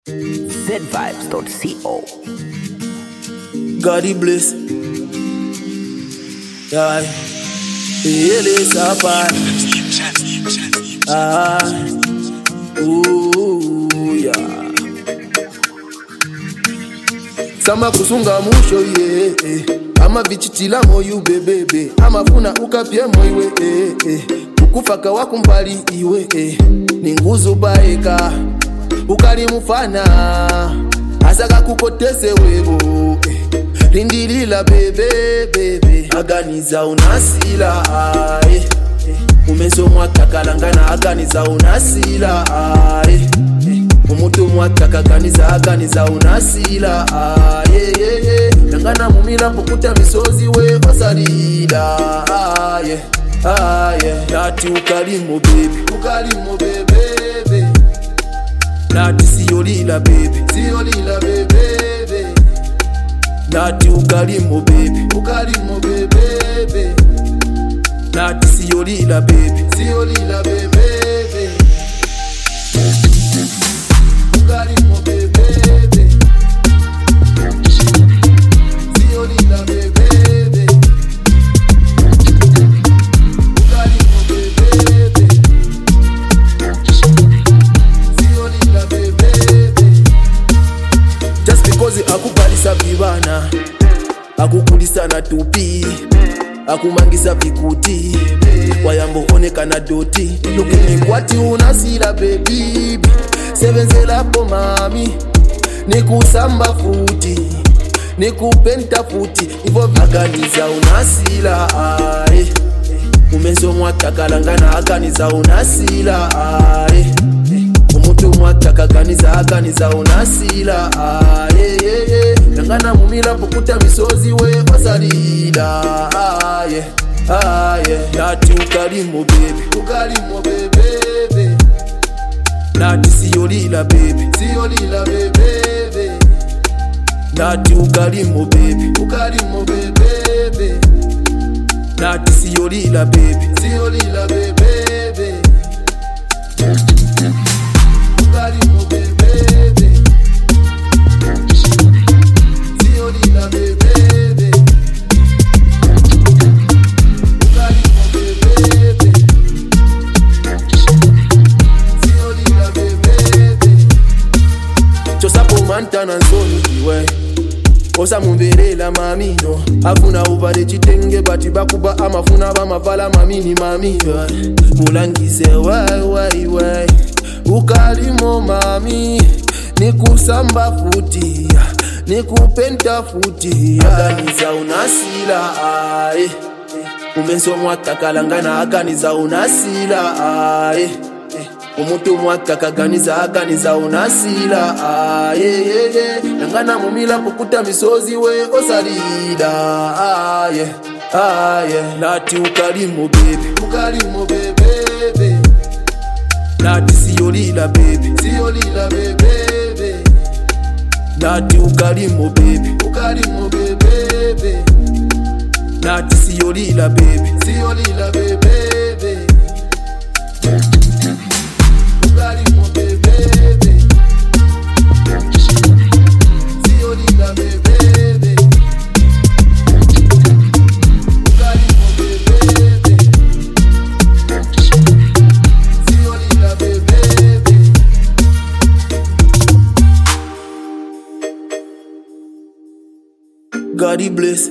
zvibes.co. God bless. Yeah, it is a part. Ooh, yeah. Sama kusunga musho ye, ama vichitila moyu bebebe, ama funa ukapye moiwe ukufaka wakumbali iwe ninguzu baeka ukali mufana asaka kukotese webo lindilila bebe aganiza unasila umeso mwatakalangana aganiza unasila umutu mwatakaganiza aganiza unasila Nangana mumila pukuta misozi we osalida Nati ukalimo bebe Nati siyolila bebe Nati ukalimo bebe Nati siyolila bebe Ukalimo bebe Siyolila bebe Ukalimo bebe Siyolila bebe Just because akubalisa vibana akukulisa na tupi akumangisa vikuti wayambo oneka na doti lukini kwati unasila baby sevenzela po mami nikusamba futi nikupenta futi ivo aganiza unasila umeso mwatakalangana aganiza unasila umutu mwatakaganiza aganiza unasila Nangana mumila pukuta misozi we osalida Nati ukalimo bebe Nati siyolila bebe Nati ukalimo bebe Nati siyolila bebe Ukalimo bebe Siyolila bebe Ukalimo bebe Siyolila bebe Chosapo mantana nzoni iwe Osa mumbelela mamino Afuna ubale chitenge bati bakuba amafuna bamavala mamini Mulangise wai Ukalimo mami nikusamba futi nikupenta futi aganiza unasila umeso mwatakalangana aganiza unasila umutu mwatakaganiza aganiza unasila Nangana mumila pukuta misozi we osalida Nati ukalimo bebe Nati siyolila bebe Nati ukalimo bebe Nati siyolila bebe Ukalimo bebe Siyolila bebe Ukalimo bebe Siyolila bebe God bless.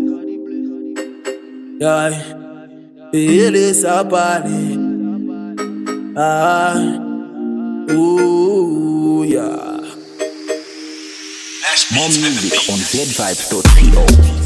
Yeah, it is a party. Ooh, yeah. More music on zvibes.co.